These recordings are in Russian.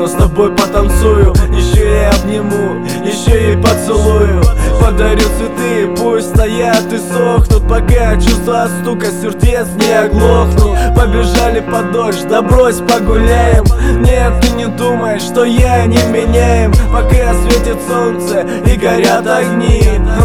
но с тобой потанцую. Еще и обниму, еще и поцелую. Подарю цветы, пусть стоят и сохнут, пока чувства от стука сердец не оглохнут. Побежали под дождь, да брось погуляем. Нет, ты не думай, что я не меняем. Пока светит солнце и горят огни,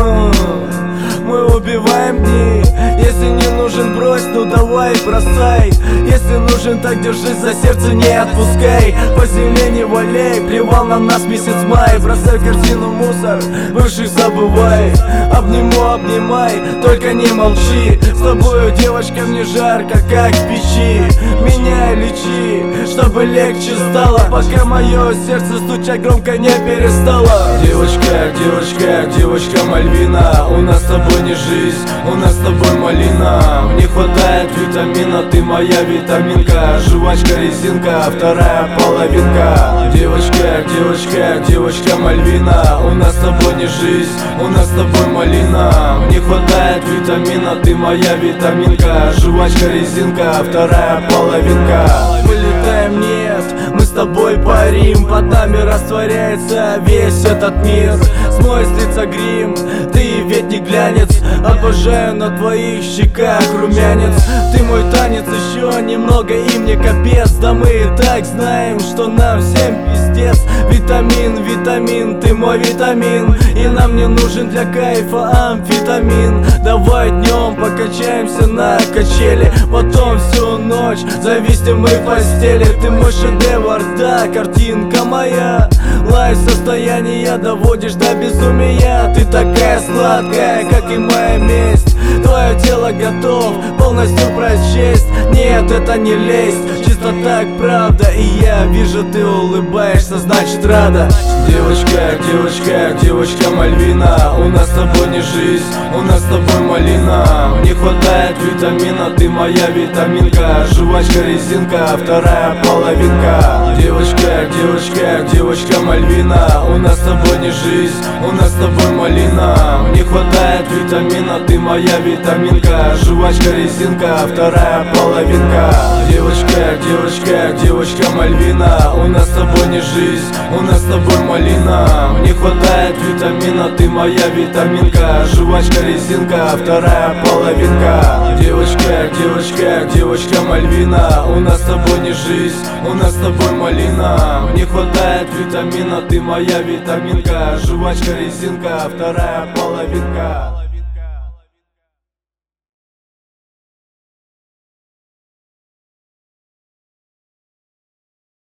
мы убиваем дни. Если не нужен, брось, ну давай бросай. Если нужен, так держись за сердце, не отпускай. По земле не валяй, плевал на нас месяц май. Бросай в корзину мусор, бывших забывай. Обниму, обнимай, только не молчи. С тобою, девочка, мне жарко, как в печи. Меня лечи, чтобы легче стало, пока мое сердце стучать громко не перестало. Девочка, девочка, девочка Мальвина, у нас с тобой не жизнь, у нас с тобой малина. Не хватает витамина, ты моя витаминка. Жвачка, резинка, вторая половинка. Девочка, девочка, девочка Мальвина, у нас с тобой не жизнь, у нас с тобой малина. Не хватает витамина, ты моя витаминка. Жвачка, резинка, вторая половинка. Мы летаем, нет, мы с тобой парим. Под нами растворяется весь этот мир. Смой с лица грим, ты ведь не глянец. Обожаю на твоих щеках румянец. Ты мой танец, еще немного и мне капец. Да мы и так знаем, что нам всем пиздец. Витамин, витамин, ты мой витамин. И нам не нужен для кайфа амфетамин. Давай днем покачаемся на качели, потом всю ночь зависнем мы в постели. Ты мой шедевр, да, картинка моя. Лайф состояние доводишь до безумия. Ты такая сладкая, как и моя месть. Твое тело готов полностью прочесть. Нет, это не лесть, чисто так правда. И я вижу, ты улыбаешься, значит рада. Девочка, девочка, девочка Мальвина, у нас с тобой не жизнь, у нас с тобой малина. Не хватает витамина, ты моя витаминка. Жвачка, резинка, вторая половинка. Девочка, девочка, девочка Мальвина, у нас с тобой не жизнь, у нас с тобой малина. Не хватает витамина, ты моя витаминка. Жвачка, резинка, вторая половинка. Девочка, девочка, девочка Мальвина, у нас с тобой не жизнь, у нас с тобой малина. Не хватает витамина, ты моя витаминка. Жвачка, резинка, вторая половинка. Девочка, девочка, девочка Мальвина, у нас с тобой не жизнь, у нас с тобой малина. Не хватает витамина, ты моя витаминка. Жвачка, резинка, вторая половинка.